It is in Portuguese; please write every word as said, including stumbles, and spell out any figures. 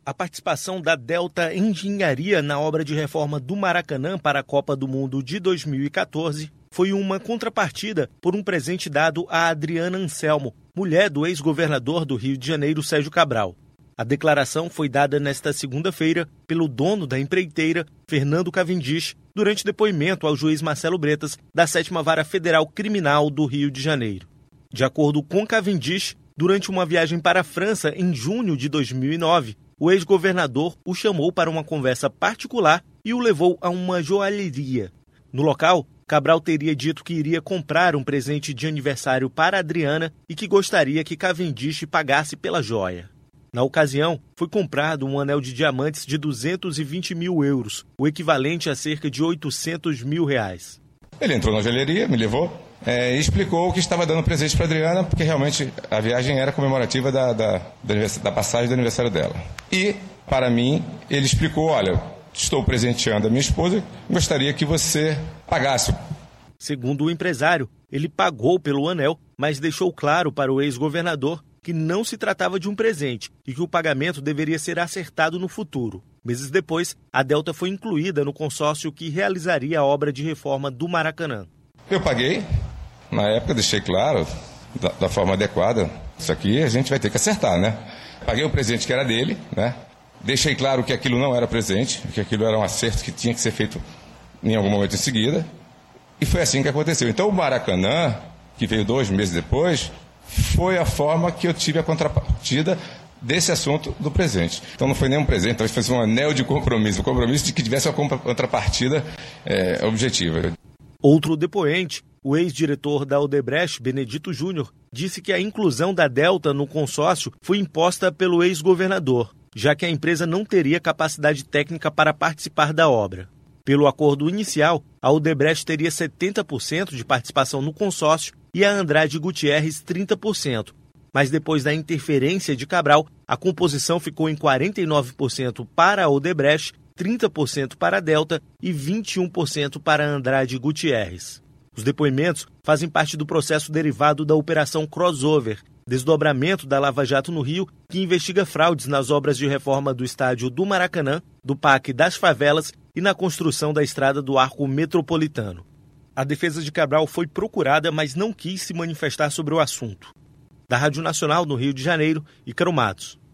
A participação da Delta Engenharia na obra de reforma do Maracanã para a Copa do Mundo de dois mil e quatorze foi uma contrapartida por um presente dado a Adriana Anselmo, mulher do ex-governador do Rio de Janeiro, Sérgio Cabral. A declaração foi dada nesta segunda-feira pelo dono da empreiteira, Fernando Cavendish, durante depoimento ao juiz Marcelo Bretas, da sétima Vara Federal Criminal do Rio de Janeiro. De acordo com Cavendish, durante uma viagem para a França em junho de dois mil e nove, o ex-governador o chamou para uma conversa particular e o levou a uma joalheria. No local, Cabral teria dito que iria comprar um presente de aniversário para Adriana e que gostaria que Cavendish pagasse pela joia. Na ocasião, foi comprado um anel de diamantes de duzentos e vinte mil euros, o equivalente a cerca de oitocentos mil reais. Ele entrou na joalheria, me levou é, e explicou que estava dando presente para Adriana, porque realmente a viagem era comemorativa da, da, da passagem do aniversário dela. E, para mim, ele explicou, olha, estou presenteando a minha esposa, gostaria que você pagasse. Segundo o empresário, ele pagou pelo anel, mas deixou claro para o ex-governador que não se tratava de um presente e que o pagamento deveria ser acertado no futuro. Meses depois, a Delta foi incluída no consórcio que realizaria a obra de reforma do Maracanã. Eu paguei, na época deixei claro, da, da forma adequada, isso aqui a gente vai ter que acertar, né? Paguei o presente que era dele, né? Deixei claro que aquilo não era presente, que aquilo era um acerto que tinha que ser feito em algum momento em seguida, e foi assim que aconteceu. Então o Maracanã, que veio dois meses depois, foi a forma que eu tive a contrapartida desse assunto do presente. Então não foi nem um presente, talvez fosse um anel de compromisso, um compromisso de que tivesse uma contrapartida é, objetiva. Outro depoente, o ex-diretor da Odebrecht, Benedito Júnior, disse que a inclusão da Delta no consórcio foi imposta pelo ex-governador, já que a empresa não teria capacidade técnica para participar da obra. Pelo acordo inicial, a Odebrecht teria setenta por cento de participação no consórcio e a Andrade Gutierrez trinta por cento. Mas depois da interferência de Cabral, a composição ficou em quarenta e nove por cento para a Odebrecht, trinta por cento para a Delta e vinte e um por cento para a Andrade Gutierrez. Os depoimentos fazem parte do processo derivado da Operação Crossover, desdobramento da Lava Jato no Rio, que investiga fraudes nas obras de reforma do estádio do Maracanã, do Parque das Favelas e na construção da estrada do Arco Metropolitano. A defesa de Cabral foi procurada, mas não quis se manifestar sobre o assunto. Da Rádio Nacional, no Rio de Janeiro, Ícaro Matos.